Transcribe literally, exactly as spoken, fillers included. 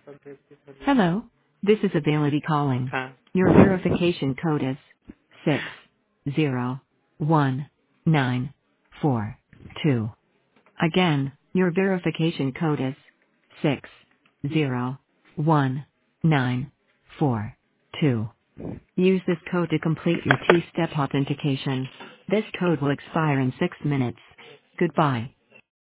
Hello. This is Ability calling. Huh? Your verification code is six zero one nine four two. Again, your verification code is six zero one nine four two. Use this code to complete your two-step authentication. This code will expire in six minutes. Goodbye.